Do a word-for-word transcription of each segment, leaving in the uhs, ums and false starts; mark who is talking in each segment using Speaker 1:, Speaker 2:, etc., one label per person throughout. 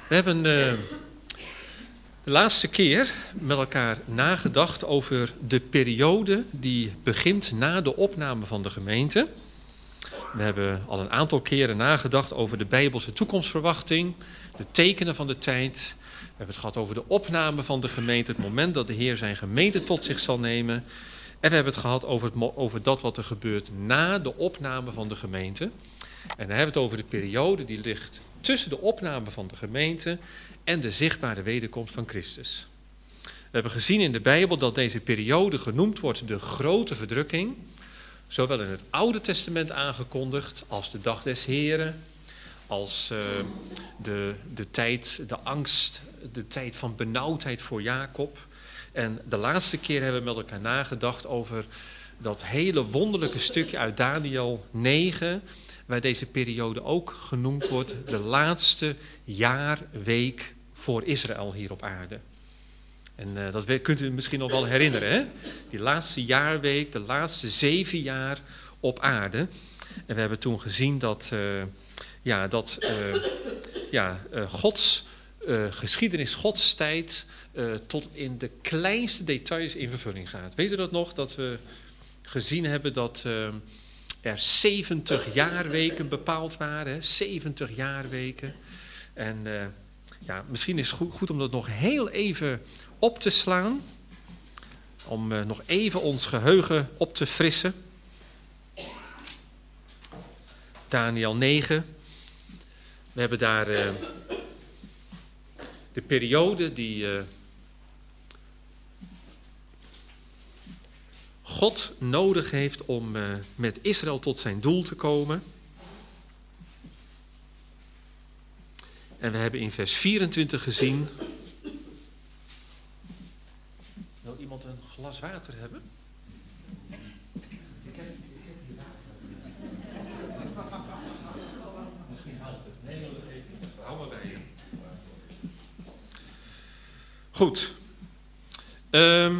Speaker 1: We hebben uh, de laatste keer met elkaar nagedacht over de periode die begint na de opname van de gemeente. We hebben al een aantal keren nagedacht over de Bijbelse toekomstverwachting, de tekenen van de tijd. We hebben het gehad over de opname van de gemeente, het moment dat de Heer zijn gemeente tot zich zal nemen. En we hebben het gehad over, het, over dat wat er gebeurt na de opname van de gemeente. En dan hebben we het over de periode die ligt tussen de opname van de gemeente en de zichtbare wederkomst van Christus. We hebben gezien in de Bijbel dat deze periode genoemd wordt de grote verdrukking. Zowel in het Oude Testament aangekondigd als de dag des Heren, als uh, de, de tijd, de angst, de tijd van benauwdheid voor Jacob. En de laatste keer hebben we met elkaar nagedacht over dat hele wonderlijke stukje uit Daniel negen, waar deze periode ook genoemd wordt, de laatste jaarweek voor Israël hier op aarde. En uh, dat kunt u misschien nog wel herinneren, hè? Die laatste jaarweek, de laatste zeven jaar op aarde. En we hebben toen gezien dat, uh, ja, dat uh, ja, uh, Gods uh, geschiedenis, Gods tijd, uh, tot in de kleinste details in vervulling gaat. Weet u dat nog? Dat we gezien hebben dat uh, er zeventig jaarweken bepaald waren. Hè? zeventig jaarweken. En uh, ja, misschien is het goed, goed om dat nog heel even op te slaan. Om uh, nog even ons geheugen op te frissen. Daniel negen. We hebben daar uh, de periode die uh, God nodig heeft om uh, met Israël tot zijn doel te komen. En we hebben in vers vierentwintig gezien. Wil iemand een glas water hebben? Ik heb, ik heb hier water. Misschien helpt het. Nee, dat geeft niet. Hou maar bij je. Goed. Um,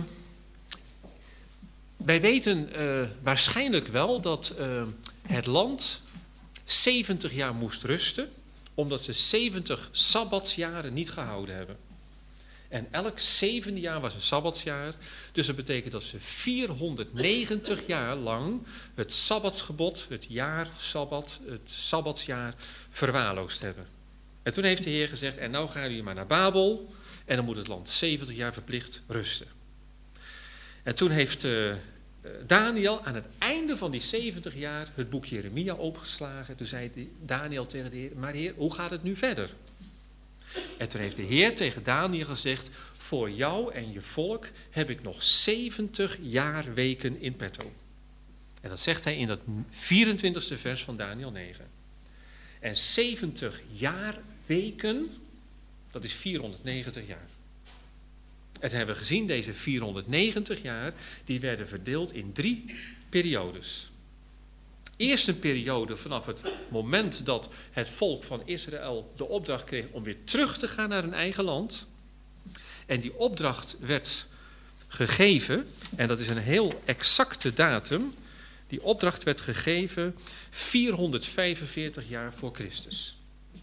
Speaker 1: wij weten uh, waarschijnlijk wel dat uh, het land zeventig jaar moest rusten, omdat ze zeventig sabbatsjaren niet gehouden hebben. En elk zevende jaar was een sabbatsjaar. Dus dat betekent dat ze vierhonderdnegentig jaar lang het sabbatsgebod, het jaar sabbat, het sabbatsjaar verwaarloosd hebben. En toen heeft de Heer gezegd, en nou gaan jullie maar naar Babel. En dan moet het land zeventig jaar verplicht rusten. En toen heeft uh, Daniel aan het einde van die zeventig jaar het boek Jeremia opgeslagen. Toen zei Daniel tegen de Heer, maar Heer, hoe gaat het nu verder? En toen heeft de Heer tegen Daniel gezegd, voor jou en je volk heb ik nog zeventig jaarweken in petto. En dat zegt hij in dat vierentwintigste vers van Daniel negen. En zeventig jaarweken, dat is vierhonderdnegentig jaar. En hebben we gezien, deze vierhonderdnegentig jaar, die werden verdeeld in drie periodes. Eerst een periode vanaf het moment dat het volk van Israël de opdracht kreeg om weer terug te gaan naar hun eigen land. En die opdracht werd gegeven, en dat is een heel exacte datum, die opdracht werd gegeven vierhonderdvijfenveertig jaar voor Christus.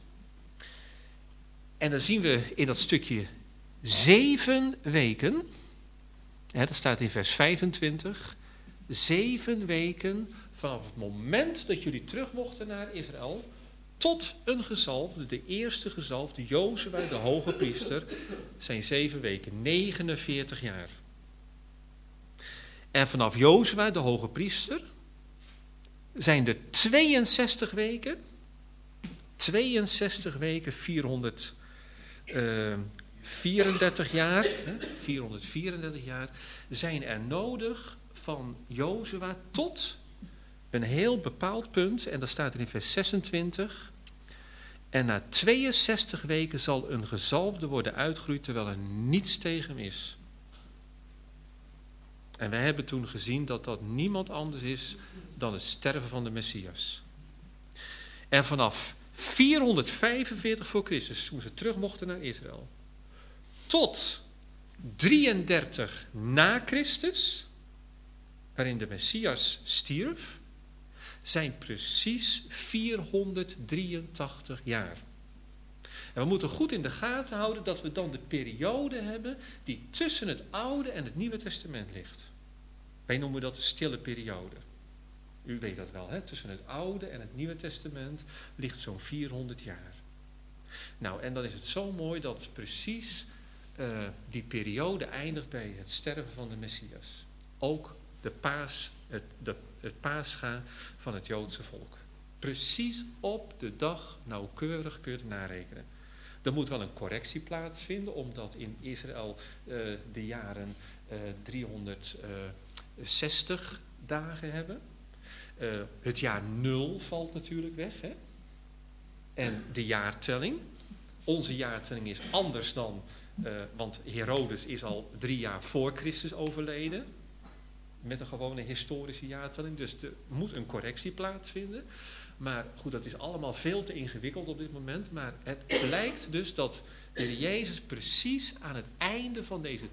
Speaker 1: En dan zien we in dat stukje zeven weken, hè, dat staat in vers vijfentwintig, zeven weken vanaf het moment dat jullie terug mochten naar Israël, tot een gezalfde, de eerste gezalfde, Jozua, de hoge priester, zijn zeven weken, negenenveertig jaar. En vanaf Jozua, de hoge priester, zijn er tweeënzestig weken, tweeënzestig weken, vierhonderdvierendertig jaar, hè, vierhonderdvierendertig jaar, zijn er nodig van Jozua tot een heel bepaald punt, en dat staat er in vers zesentwintig. En na tweeënzestig weken zal een gezalfde worden uitgeroeid, terwijl er niets tegen hem is. En wij hebben toen gezien dat dat niemand anders is dan het sterven van de Messias. En vanaf vierhonderdvijfenveertig voor Christus, toen ze terug mochten naar Israël, tot drieëndertig na Christus, waarin de Messias stierf, zijn precies vierhonderddrieëntachtig jaar. En we moeten goed in de gaten houden dat we dan de periode hebben die tussen het Oude en het Nieuwe Testament ligt. Wij noemen dat de stille periode. U weet dat wel, hè? Tussen het Oude en het Nieuwe Testament ligt zo'n vierhonderd jaar. Nou, en dan is het zo mooi dat precies uh, die periode eindigt bij het sterven van de Messias. Ook de paas, het, de, het paascha van het Joodse volk. Precies op de dag nauwkeurig kun je het narekenen. Er moet wel een correctie plaatsvinden, omdat in Israël uh, de jaren uh, driehonderdzestig dagen hebben. Uh, het jaar nul valt natuurlijk weg. Hè? En de jaartelling. Onze jaartelling is anders dan, uh, want Herodes is al drie jaar voor Christus overleden. Met een gewone historische jaartelling. Dus er moet een correctie plaatsvinden. Maar goed, dat is allemaal veel te ingewikkeld op dit moment. Maar het blijkt dus dat de Heer Jezus precies aan het einde van deze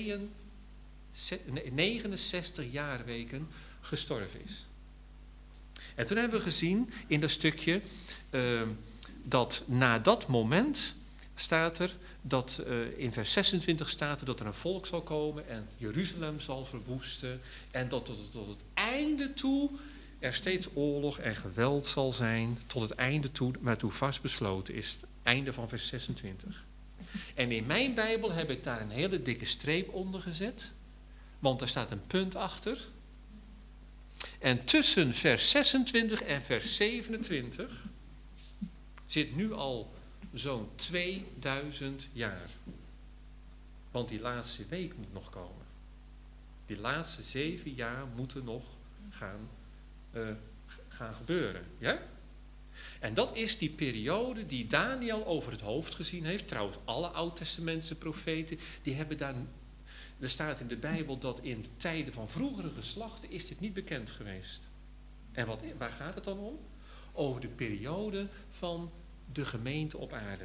Speaker 1: negenenzestig jaarweken gestorven is. En toen hebben we gezien in dat stukje uh, dat na dat moment staat er dat uh, in vers zesentwintig staat er dat er een volk zal komen en Jeruzalem zal verwoesten en dat tot, tot het einde toe er steeds oorlog en geweld zal zijn, tot het einde toe, waartoe vastbesloten is. Het einde van vers zesentwintig. En in mijn Bijbel heb ik daar een hele dikke streep onder gezet, want daar staat een punt achter. En tussen vers zesentwintig en vers zevenentwintig zit nu al zo'n tweeduizend jaar. Want die laatste week moet nog komen. Die laatste zeven jaar moeten nog gaan, uh, gaan gebeuren. Ja? En dat is die periode die Daniel over het hoofd gezien heeft. Trouwens, alle Oud-testamentse profeten, die hebben daar... Er staat in de Bijbel dat in tijden van vroegere geslachten is dit niet bekend geweest. En wat, waar gaat het dan om? Over de periode van de gemeente op aarde.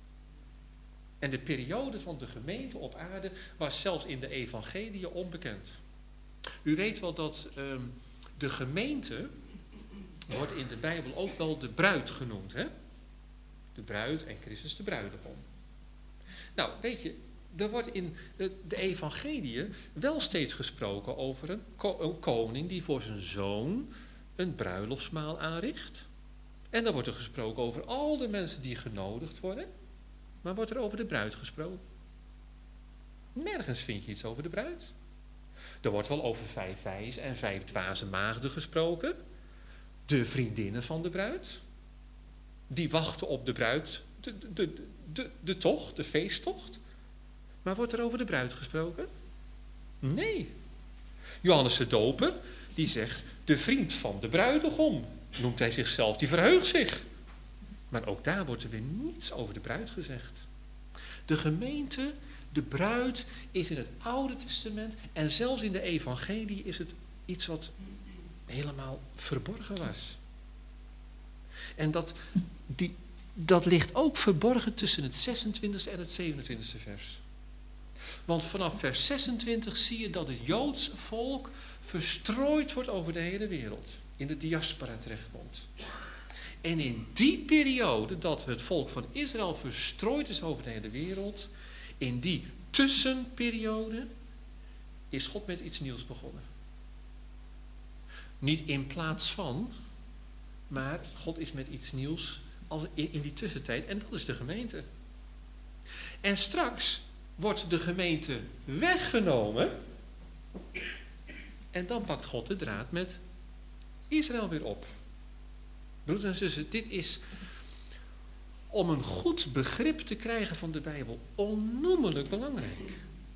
Speaker 1: En de periode van de gemeente op aarde was zelfs in de evangeliën onbekend. U weet wel dat um, de gemeente wordt in de Bijbel ook wel de bruid genoemd. Hè? De bruid en Christus de bruidegom. Nou, weet je, er wordt in de evangeliën wel steeds gesproken over een, een koning die voor zijn zoon een bruiloftsmaal aanricht. En dan wordt er gesproken over al de mensen die genodigd worden. Maar wordt er over de bruid gesproken? Nergens vind je iets over de bruid. Er wordt wel over vijf wijze en vijf dwaze maagden gesproken. De vriendinnen van de bruid. Die wachten op de bruid, de, de, de, de, de tocht, de feesttocht. Maar wordt er over de bruid gesproken? Nee. Johannes de Doper, die zegt, de vriend van de bruidegom, noemt hij zichzelf, die verheugt zich. Maar ook daar wordt er weer niets over de bruid gezegd. De gemeente, de bruid, is in het Oude Testament en zelfs in de evangelie is het iets wat helemaal verborgen was. En dat, die, dat ligt ook verborgen tussen het zesentwintigste en het zevenentwintigste vers. Want vanaf vers zesentwintig zie je dat het Joodse volk verstrooid wordt over de hele wereld. In de diaspora terechtkomt. En in die periode dat het volk van Israël verstrooid is over de hele wereld, in die tussenperiode is God met iets nieuws begonnen. Niet in plaats van, maar God is met iets nieuws in die tussentijd en dat is de gemeente. En straks wordt de gemeente weggenomen en dan pakt God de draad met Israël weer op. Broeders en zussen, dit is om een goed begrip te krijgen van de Bijbel onnoemelijk belangrijk.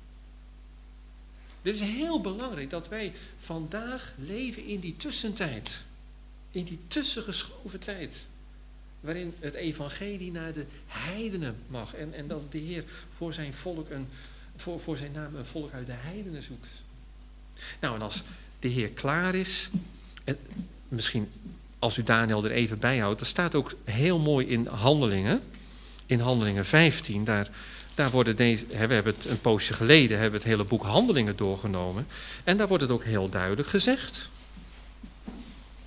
Speaker 1: Dit is heel belangrijk dat wij vandaag leven in die tussentijd. In die tussengeschoven tijd. Waarin het evangelie naar de heidenen mag. En, en dat de Heer voor zijn volk een, voor, voor zijn naam een volk uit de heidenen zoekt. Nou, en als de Heer klaar is, en misschien als u Daniel er even bij houdt, dat staat ook heel mooi in Handelingen. In Handelingen vijftien, daar, daar worden deze, we hebben het een poosje geleden, hebben we het hele boek Handelingen doorgenomen. En daar wordt het ook heel duidelijk gezegd.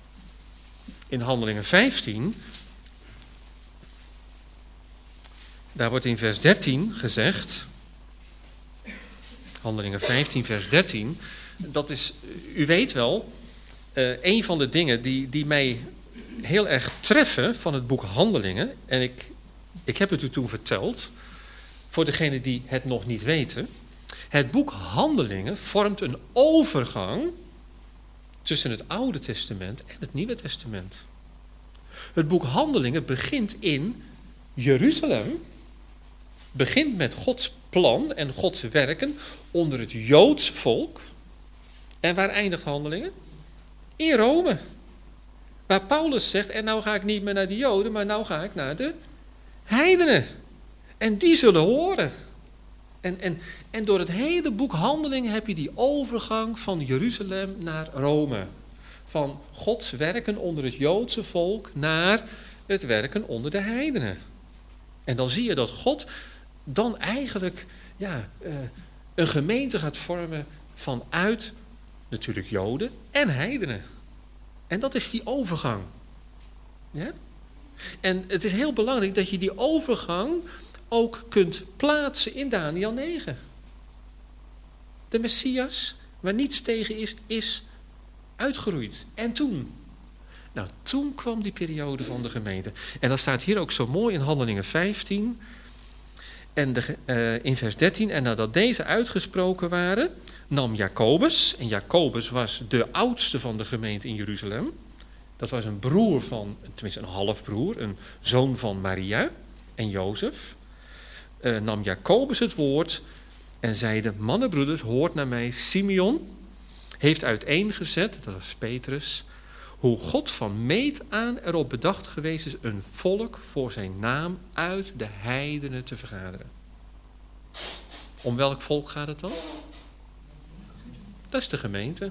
Speaker 1: In Handelingen vijftien, Daar wordt in vers dertien gezegd, Handelingen vijftien, vers dertien, dat is, u weet wel, uh, een van de dingen die, die mij heel erg treffen van het boek Handelingen, en ik, ik heb het u toen verteld, voor degenen die het nog niet weten. Het boek Handelingen vormt een overgang tussen het Oude Testament en het Nieuwe Testament. Het boek Handelingen begint in Jeruzalem, begint met Gods plan en Gods werken onder het Joodse volk. En waar eindigt Handelingen? In Rome. Waar Paulus zegt, en nou ga ik niet meer naar de Joden, maar nou ga ik naar de heidenen. En die zullen horen. En, en, en door het hele boek Handelingen heb je die overgang van Jeruzalem naar Rome. Van Gods werken onder het Joodse volk naar het werken onder de heidenen. En dan zie je dat God dan eigenlijk ja, uh, een gemeente gaat vormen vanuit natuurlijk Joden en heidenen. En dat is die overgang. Ja? En het is heel belangrijk dat je die overgang ook kunt plaatsen in Daniël negen. De Messias, waar niets tegen is, is uitgeroeid. En toen? Nou, toen kwam die periode van de gemeente. En dat staat hier ook zo mooi in Handelingen vijftien. En de, uh, in vers dertien. En nadat deze uitgesproken waren, nam Jacobus. En Jacobus was de oudste van de gemeente in Jeruzalem. Dat was een broer van, tenminste een halfbroer, een zoon van Maria en Jozef. Uh, nam Jacobus het woord en zeide, mannenbroeders, hoort naar mij, Simeon heeft uiteengezet, dat was Petrus, hoe God van meet aan erop bedacht geweest is een volk voor zijn naam uit de heidenen te vergaderen. Om welk volk gaat het dan? Dat is de gemeente.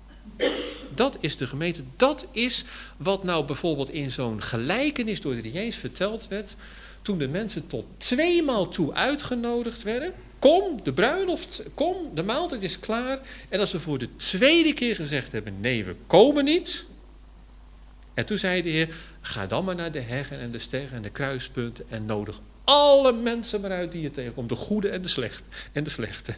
Speaker 1: Dat is de gemeente. Dat is wat nou bijvoorbeeld in zo'n gelijkenis door de Jezus verteld werd, toen de mensen tot tweemaal toe uitgenodigd werden. Kom, de bruiloft, kom, de maaltijd is klaar. En als ze voor de tweede keer gezegd hebben, nee, we komen niet. En toen zei de Heer, ga dan maar naar de heggen en de sterren en de kruispunten en nodig alle mensen maar uit die je tegenkomt. De goede en de slechte. En de slechte.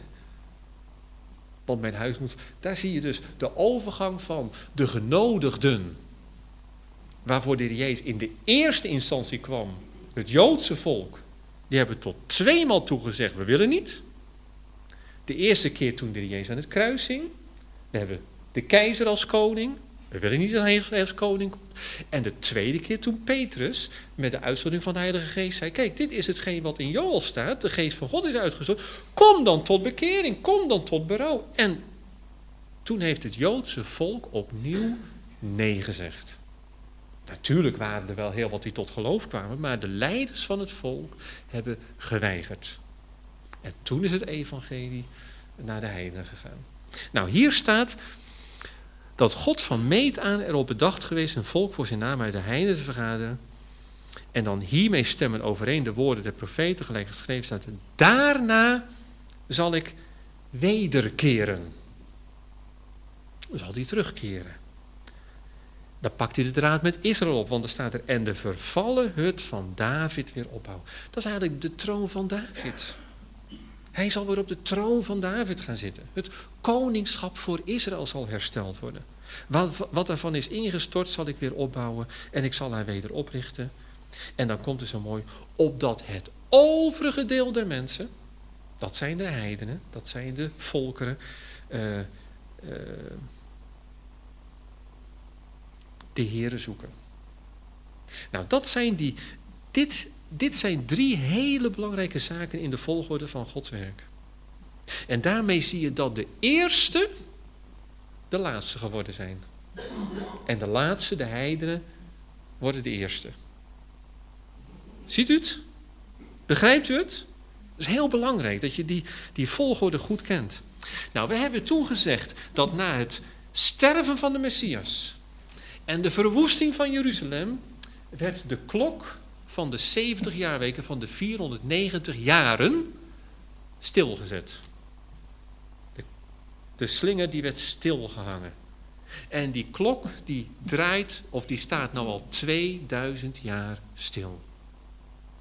Speaker 1: Want mijn huis moet... Daar zie je dus de overgang van de genodigden. Waarvoor de Heer Jezus in de eerste instantie kwam. Het Joodse volk. Die hebben tot tweemaal toegezegd, we willen niet. De eerste keer toen de Heer Jezus aan het kruis hing. We hebben de keizer als koning. We willen niet dat hij als koning komt. En de tweede keer toen Petrus met de uitstorting van de Heilige Geest zei, kijk, dit is hetgeen wat in Joël staat. De geest van God is uitgestort. Kom dan tot bekering. Kom dan tot berouw. En toen heeft het Joodse volk opnieuw nee gezegd. Natuurlijk waren er wel heel wat die tot geloof kwamen, maar de leiders van het volk hebben geweigerd. En toen is het evangelie naar de heidenen gegaan. Nou, hier staat dat God van meet aan erop bedacht geweest een volk voor zijn naam uit de heidenen te vergaderen. En dan hiermee stemmen overeen de woorden der profeten, gelijk geschreven staat. Daarna zal ik wederkeren. Dan zal hij terugkeren. Dan pakt hij de draad met Israël op, want er staat er, en de vervallen hut van David weer opbouwen. Dat is eigenlijk de troon van David. Hij zal weer op de troon van David gaan zitten. Het koningschap voor Israël zal hersteld worden. Wat, wat daarvan is ingestort zal ik weer opbouwen en ik zal haar weder oprichten. En dan komt het zo mooi, opdat het overige deel der mensen, dat zijn de heidenen, dat zijn de volkeren, uh, uh, de Heere zoeken. Nou, dat zijn die, dit, dit zijn drie hele belangrijke zaken in de volgorde van Gods werk. En daarmee zie je dat de eerste de laatste geworden zijn. En de laatste, de heidenen, worden de eerste. Ziet u het? Begrijpt u het? Het is heel belangrijk dat je die, die volgorde goed kent. Nou, we hebben toen gezegd dat na het sterven van de Messias en de verwoesting van Jeruzalem werd de klok van de zeventig jaarweken van de vierhonderdnegentig jaren stilgezet. De, de slinger die werd stilgehangen. En die klok die draait, of die staat nou al tweeduizend jaar stil.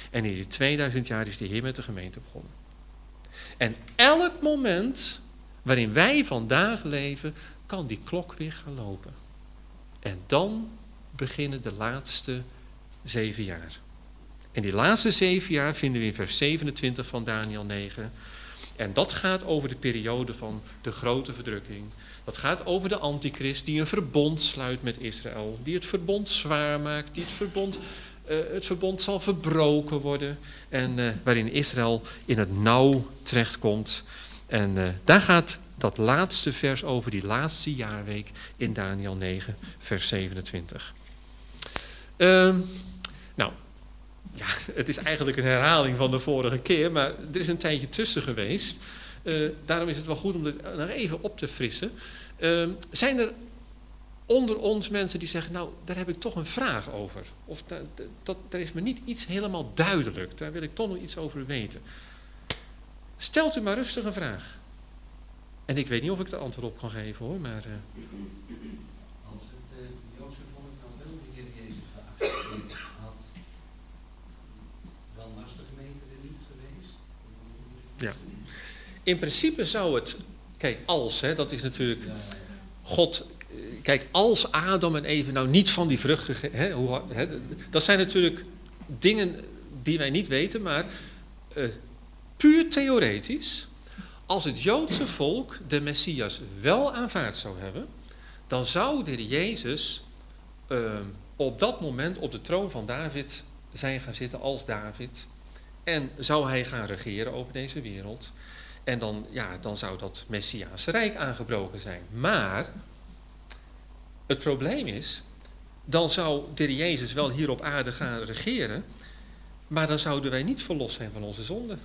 Speaker 1: En in die tweeduizend jaar is de Heer met de gemeente begonnen. En elk moment waarin wij vandaag leven, kan die klok weer gaan lopen. En dan beginnen de laatste zeven jaar. En die laatste zeven jaar vinden we in vers zevenentwintig van Daniël negen. En dat gaat over de periode van de grote verdrukking. Dat gaat over de antichrist die een verbond sluit met Israël. Die het verbond zwaar maakt. Die het verbond, uh, het verbond zal verbroken worden. En uh, waarin Israël in het nauw terechtkomt. En uh, daar gaat dat laatste vers over, die laatste jaarweek in Daniël negen, vers zevenentwintig. Uh, nou, ja, het is eigenlijk een herhaling van de vorige keer, maar er is een tijdje tussen geweest. Uh, daarom is het wel goed om dit nog even op te frissen. Uh, zijn er onder ons mensen die zeggen, nou, daar heb ik toch een vraag over. Of dat, dat, daar is me niet iets helemaal duidelijk. Daar wil ik toch nog iets over weten. Stelt u maar rustig een vraag. En ik weet niet of ik er antwoord op kan geven hoor, maar... Uh...
Speaker 2: Als het uh, Joodse volk nou wel de Heer Jezus geaccepteerd had, dan was de gemeente er niet geweest?
Speaker 1: Ja. In principe zou het... Kijk, als, hè, dat is natuurlijk... God... Kijk, als Adam en Eva nou niet van die vrucht gegeten... Hè, hoe, hè, dat zijn natuurlijk dingen die wij niet weten, maar... Uh, puur theoretisch... Als het Joodse volk de Messias wel aanvaard zou hebben, dan zou de Heer Jezus uh, op dat moment op de troon van David zijn gaan zitten als David. En zou hij gaan regeren over deze wereld. En dan, ja, dan zou dat Messiaanse rijk aangebroken zijn. Maar het probleem is, dan zou de Heer Jezus wel hier op aarde gaan regeren, maar dan zouden wij niet verlost zijn van onze zonden.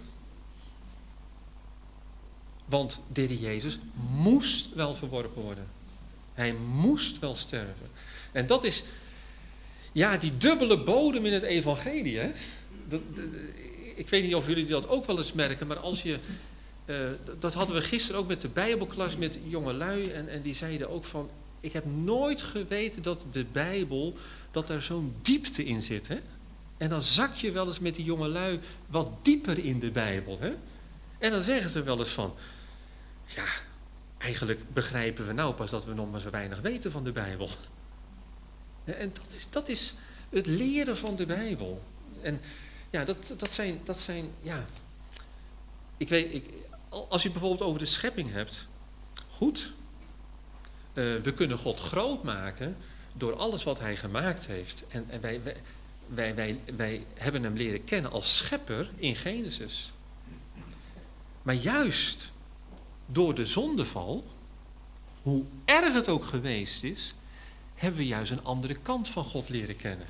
Speaker 1: Want de Heer Jezus moest wel verworpen worden. Hij moest wel sterven. En dat is, ja, die dubbele bodem in het evangelie. Hè? Dat, dat, ik weet niet of jullie dat ook wel eens merken, maar als je... Uh, dat hadden we gisteren ook met de Bijbelklas met jongelui. En, en die zeiden ook van, ik heb nooit geweten dat de Bijbel, dat daar zo'n diepte in zit. Hè? En dan zak je wel eens met die jongelui wat dieper in de Bijbel. Hè? En dan zeggen ze wel eens van... Ja, eigenlijk begrijpen we nou pas dat we nog maar zo weinig weten van de Bijbel. En dat is, dat is het leren van de Bijbel. En ja, dat, dat zijn, dat zijn, ja... Ik weet, ik, als je bijvoorbeeld over de schepping hebt... Goed. Uh, we kunnen God groot maken door alles wat hij gemaakt heeft. En, en wij, wij, wij, wij, wij hebben hem leren kennen als schepper in Genesis. Maar juist... Door de zondeval, hoe erg het ook geweest is, hebben we juist een andere kant van God leren kennen.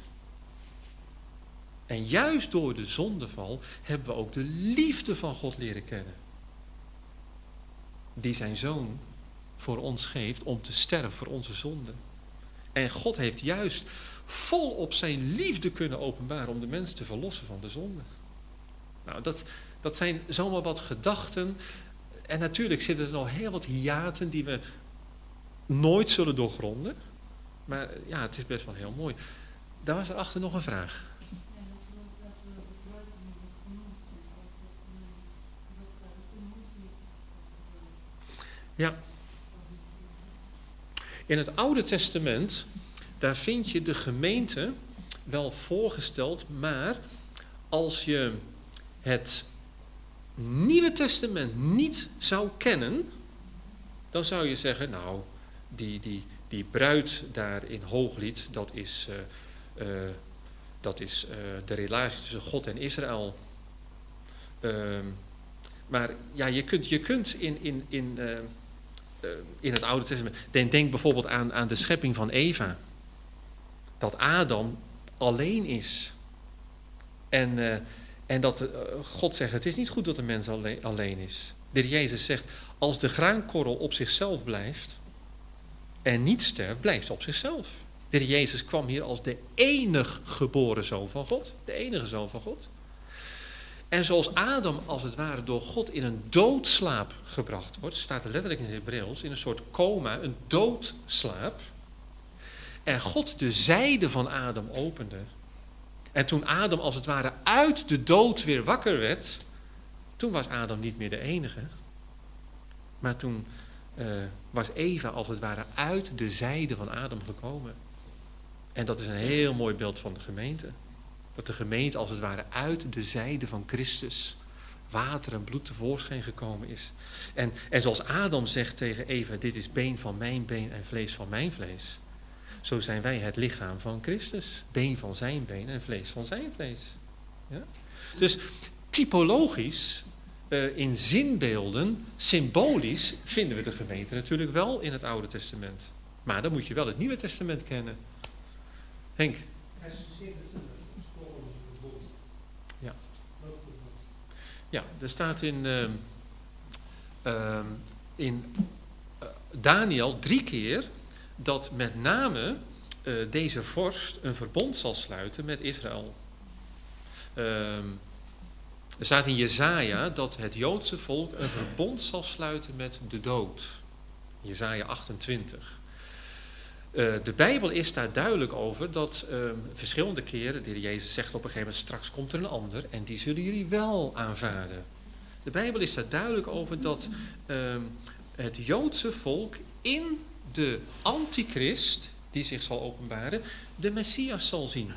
Speaker 1: En juist door de zondeval hebben we ook de liefde van God leren kennen. Die zijn zoon voor ons geeft om te sterven voor onze zonden. En God heeft juist volop zijn liefde kunnen openbaren om de mens te verlossen van de zonde. Nou, dat, dat zijn zomaar wat gedachten. En natuurlijk zitten er nog heel wat hiaten die we nooit zullen doorgronden. Maar ja, het is best wel heel mooi. Daar was erachter nog een vraag. Ja. In het Oude Testament, daar vind je de gemeente wel voorgesteld, maar als je het Nieuwe Testament niet zou kennen, dan zou je zeggen, nou, die, die, die bruid daar in Hooglied, dat is, uh, uh, dat is uh, de relatie tussen God en Israël. Uh, maar ja, je kunt, je kunt in, in, in, uh, uh, in het Oude Testament, denk, denk bijvoorbeeld aan, aan de schepping van Eva. Dat Adam alleen is. En... Uh, En dat uh, God zegt, het is niet goed dat de mens alleen, alleen is. De Heer Jezus zegt, als de graankorrel op zichzelf blijft en niet sterft, blijft ze op zichzelf. De Heer Jezus kwam hier als de enige geboren zoon van God. De enige zoon van God. En zoals Adam als het ware door God in een doodslaap gebracht wordt, staat er letterlijk in het Hebreeuws, in een soort coma, een doodslaap. En God de zijde van Adam opende. En toen Adam als het ware uit de dood weer wakker werd, toen was Adam niet meer de enige. Maar toen uh, was Eva als het ware uit de zijde van Adam gekomen. En dat is een heel mooi beeld van de gemeente. Dat de gemeente als het ware uit de zijde van Christus, water en bloed tevoorschijn gekomen is. En, en zoals Adam zegt tegen Eva, dit is been van mijn been en vlees van mijn vlees. Zo zijn wij het lichaam van Christus. Been van zijn been en vlees van zijn vlees. Ja? Dus typologisch, uh, in zinbeelden, symbolisch, vinden we de gemeente natuurlijk wel in het Oude Testament. Maar dan moet je wel het Nieuwe Testament kennen. Henk? Ja. Ja, er staat in, uh, uh, in uh, Daniel drie keer dat met name uh, deze vorst een verbond zal sluiten met Israël. Uh, er staat in Jesaja dat het Joodse volk een verbond zal sluiten met de dood. Jesaja achtentwintig. Uh, de Bijbel is daar duidelijk over dat uh, verschillende keren, de Heer Jezus zegt op een gegeven moment, straks komt er een ander en die zullen jullie wel aanvaarden. De Bijbel is daar duidelijk over dat uh, het Joodse volk in de antichrist, die zich zal openbaren, de Messias zal zien.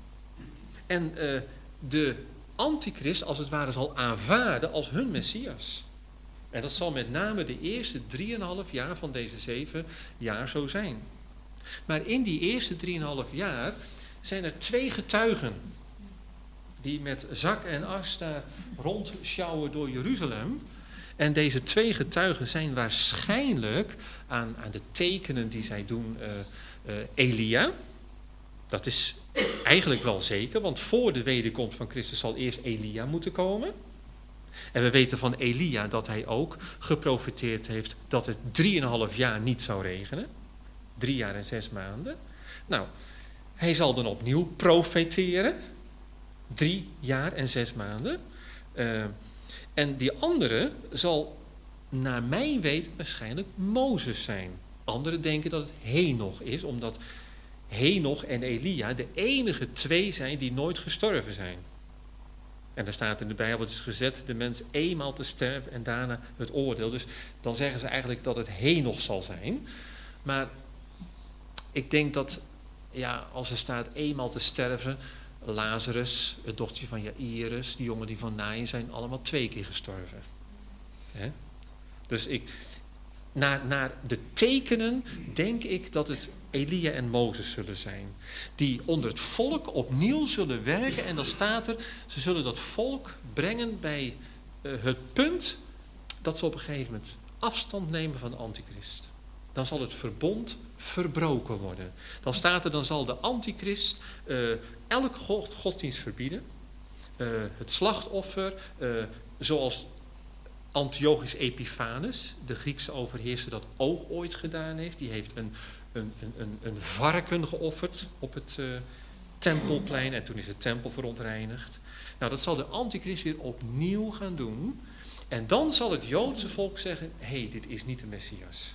Speaker 1: En uh, de antichrist als het ware zal aanvaarden als hun Messias. En dat zal met name de eerste drieënhalf jaar van deze zeven jaar zo zijn. Maar in die eerste drieënhalf jaar zijn er twee getuigen die met zak en as daar rondsjouwen door Jeruzalem. En deze twee getuigen zijn waarschijnlijk aan, aan de tekenen die zij doen uh, uh, Elia. Dat is eigenlijk wel zeker, want voor de wederkomst van Christus zal eerst Elia moeten komen. En we weten van Elia dat hij ook geprofeteerd heeft dat het drieënhalf jaar niet zou regenen. Drie jaar en zes maanden. Nou, hij zal dan opnieuw profeteren. Drie jaar en zes maanden. Uh, en die andere zal, naar mijn weten, waarschijnlijk Mozes zijn. Anderen denken dat het Henoch is, omdat Henoch en Elia de enige twee zijn die nooit gestorven zijn. En er staat in de Bijbel, het is gezet de mens eenmaal te sterven en daarna het oordeel. Dus dan zeggen ze eigenlijk dat het Henoch zal zijn. Maar ik denk dat, ja, als er staat eenmaal te sterven, Lazarus, het dochtertje van Jairus, die jongen die van Naïn zijn allemaal twee keer gestorven. He? Dus ik, naar, naar de tekenen denk ik dat het Elia en Mozes zullen zijn. Die onder het volk opnieuw zullen werken. En dan staat er, ze zullen dat volk brengen bij uh, het punt dat ze op een gegeven moment afstand nemen van de antichrist. Dan zal het verbond verbroken worden. Dan staat er, dan zal de antichrist uh, elk god, godsdienst verbieden. Uh, het slachtoffer, uh, zoals Antiochus Epiphanes, de Griekse overheerser, dat ook ooit gedaan heeft. Die heeft een, een, een, een varken geofferd op het uh, tempelplein en toen is de tempel verontreinigd. Nou, dat zal de antichrist weer opnieuw gaan doen. En dan zal het Joodse volk zeggen, hé, hey, dit is niet de Messias.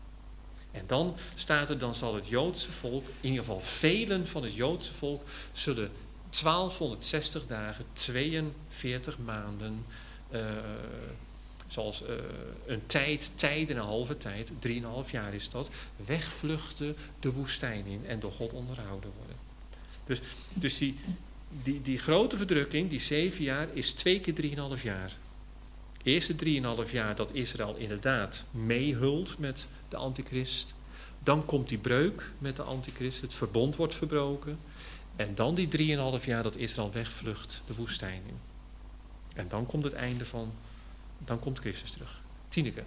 Speaker 1: En dan staat er, dan zal het Joodse volk, in ieder geval velen van het Joodse volk, zullen twaalfhonderdzestig dagen, tweeënveertig maanden, uh, zoals uh, een tijd, tijd en een halve tijd, drieënhalf jaar is dat, wegvluchten de woestijn in en door God onderhouden worden. Dus, dus die, die, die grote verdrukking, die zeven jaar, is twee keer drieënhalf jaar. Eerste drieënhalf jaar dat Israël inderdaad meehult met de antichrist. Dan komt die breuk met de antichrist, het verbond wordt verbroken. En dan die drieënhalf jaar dat Israël wegvlucht de woestijn in. En dan komt het einde van, dan komt Christus terug. Tineke.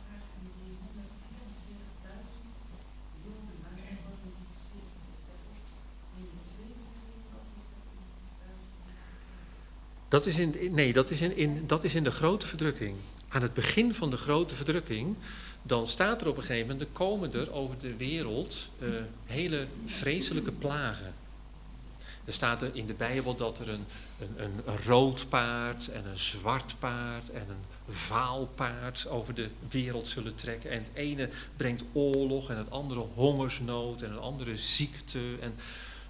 Speaker 1: Dat is in, nee, dat is in, in, dat is in de grote verdrukking. Aan het begin van de grote verdrukking, dan staat er op een gegeven moment, er komen er over de wereld uh, hele vreselijke plagen. Er staat er in de Bijbel dat er een, een, een rood paard en een zwart paard en een vaal paard over de wereld zullen trekken. En het ene brengt oorlog en het andere hongersnood en het andere ziekte. En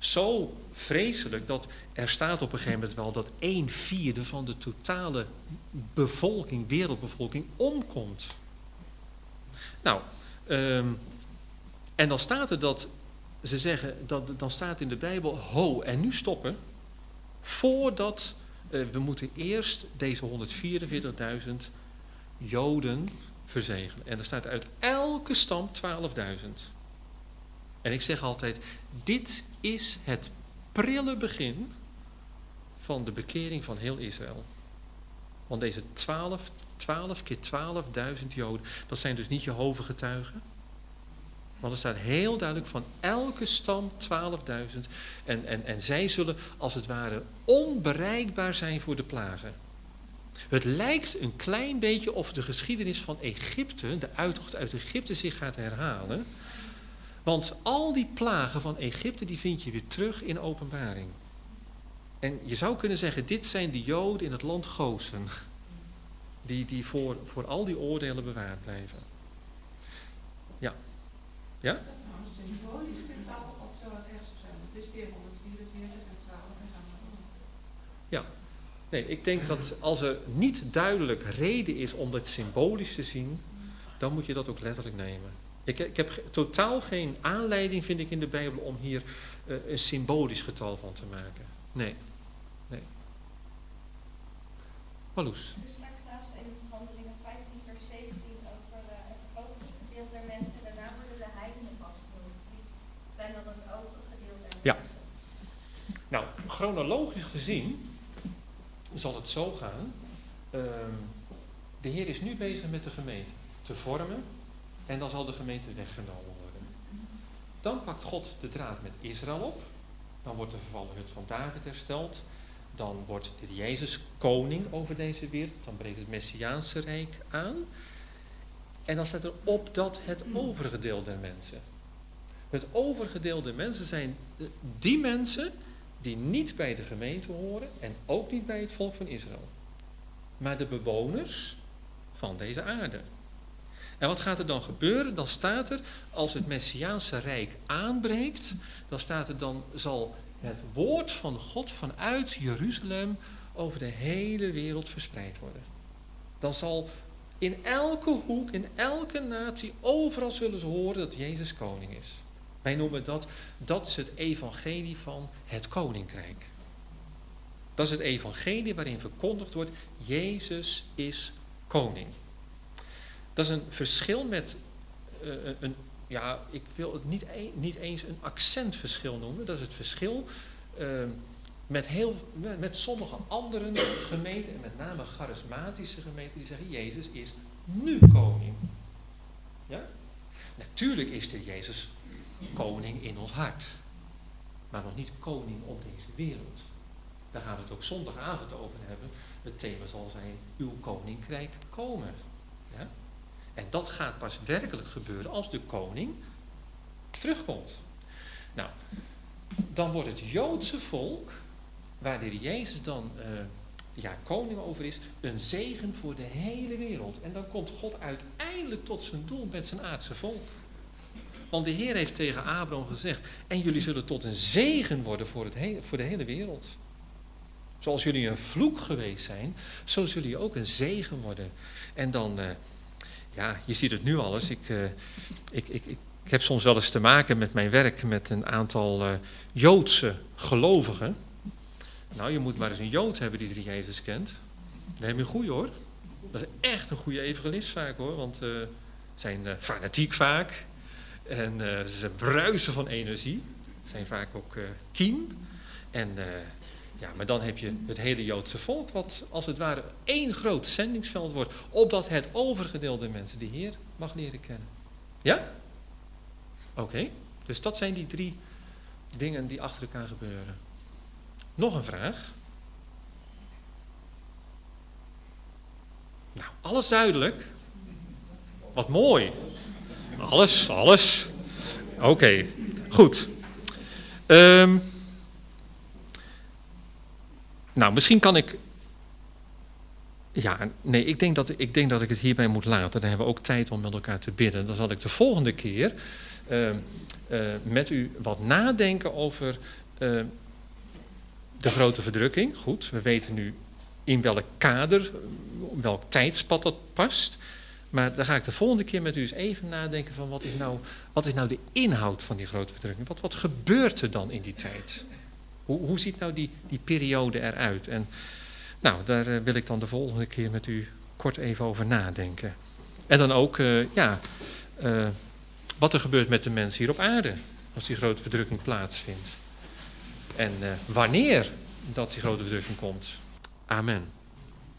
Speaker 1: Zo vreselijk dat er staat op een gegeven moment wel dat een vierde van de totale bevolking, wereldbevolking, omkomt. Nou, um, en dan staat er dat, ze zeggen, dat, dan staat in de Bijbel, ho, en nu stoppen, voordat, uh, we moeten eerst deze honderdvierenveertigduizend Joden verzegelen. En er staat uit elke stam twaalfduizend. En ik zeg altijd, dit is het prille begin van de bekering van heel Israël. Want deze twaalf, twaalf keer twaalfduizend Joden, dat zijn dus niet Jehovah-getuigen. Want er staat heel duidelijk van elke stam twaalfduizend. En, en, en zij zullen als het ware onbereikbaar zijn voor de plagen. Het lijkt een klein beetje of de geschiedenis van Egypte, de uittocht uit Egypte, zich gaat herhalen. Want al die plagen van Egypte, die vind je weer terug in Openbaring. En je zou kunnen zeggen, dit zijn de Joden in het land Gozen. Die, die voor, voor al die oordelen bewaard blijven. Ja. Ja?
Speaker 3: Symbolisch getal of zo het ergste zijn. Het is weer honderdvierenveertig en twaalf en gaan we door.
Speaker 1: Ja. Nee, ik denk dat als er niet duidelijk reden is om dat symbolisch te zien, dan moet je dat ook letterlijk nemen. Ik, ik heb ge- totaal geen aanleiding, vind ik, in de Bijbel om hier uh, een symbolisch getal van te maken. Nee. Nee. Marloes.
Speaker 4: Dus straks lazen we in Handelingen vijftien vers zeventien over uh, het overgedeelte der mensen. Daarna worden de heidenen vastgenomen. Die zijn dan het overgedeelte der
Speaker 1: Ja.
Speaker 4: mensen.
Speaker 1: Nou, chronologisch gezien zal het zo gaan. Um, de Heer is nu bezig met de gemeente te vormen. En dan zal de gemeente weggenomen worden. Dan pakt God de draad met Israël op. Dan wordt de vervallen hut van David hersteld. Dan wordt de Jezus koning over deze wereld. Dan breekt het Messiaanse Rijk aan. En dan staat er op dat het overige deel der mensen. Het overige deel der mensen zijn die mensen die niet bij de gemeente horen en ook niet bij het volk van Israël. Maar de bewoners van deze aarde. En wat gaat er dan gebeuren? Dan staat er, als het Messiaanse Rijk aanbreekt, dan staat er, dan zal het woord van God vanuit Jeruzalem over de hele wereld verspreid worden. Dan zal in elke hoek, in elke natie, overal zullen ze horen dat Jezus koning is. Wij noemen dat, dat is het evangelie van het koninkrijk. Dat is het evangelie waarin verkondigd wordt, Jezus is koning. Dat is een verschil met uh, een, ja, ik wil het niet, een, niet eens een accentverschil noemen. Dat is het verschil uh, met, heel, met, met sommige andere gemeenten, en met name charismatische gemeenten, die zeggen, Jezus is nu koning. Ja? Natuurlijk is de Jezus koning in ons hart. Maar nog niet koning op deze wereld. Daar gaan we het ook zondagavond over hebben. Het thema zal zijn, uw koninkrijk komen. Ja? En dat gaat pas werkelijk gebeuren als de koning terugkomt. Nou, dan wordt het Joodse volk, waar de Jezus dan uh, ja, koning over is, een zegen voor de hele wereld. En dan komt God uiteindelijk tot zijn doel met zijn aardse volk. Want de Heer heeft tegen Abraham gezegd, en jullie zullen tot een zegen worden voor, het he- voor de hele wereld. Zoals jullie een vloek geweest zijn, zo zullen jullie ook een zegen worden. En dan, uh, ja, je ziet het nu al eens. Ik, uh, ik, ik, ik, ik heb soms wel eens te maken met mijn werk met een aantal uh, Joodse gelovigen. Nou, je moet maar eens een Jood hebben die de Jezus kent. Dan heb je een goeie hoor. Dat is echt een goede evangelist vaak hoor, want uh, ze zijn uh, fanatiek vaak. En uh, ze bruisen van energie. Ze zijn vaak ook uh, kien. En... Uh, Ja, maar dan heb je het hele Joodse volk, wat als het ware één groot zendingsveld wordt, opdat het overgedeelde mensen de Heer mag leren kennen. Ja? Oké, okay. Dus dat zijn die drie dingen die achter elkaar gebeuren. Nog een vraag? Nou, alles duidelijk. Wat mooi. Alles, alles. Oké, okay. Goed. Um, Nou, misschien kan ik... Ja, nee, ik denk, dat, ik denk dat ik het hierbij moet laten. Dan hebben we ook tijd om met elkaar te bidden. Dan zal ik de volgende keer uh, uh, met u wat nadenken over uh, de grote verdrukking, goed, we weten nu in welk kader, welk tijdspad dat past. Maar dan ga ik de volgende keer met u eens even nadenken van wat is nou, wat is nou de inhoud van die grote verdrukking? Wat, wat gebeurt er dan in die tijd? Hoe, hoe ziet nou die, die periode eruit? En nou, daar uh, wil ik dan de volgende keer met u kort even over nadenken. En dan ook, uh, ja, uh, wat er gebeurt met de mensen hier op aarde als die grote verdrukking plaatsvindt. En uh, wanneer dat die grote verdrukking komt. Amen.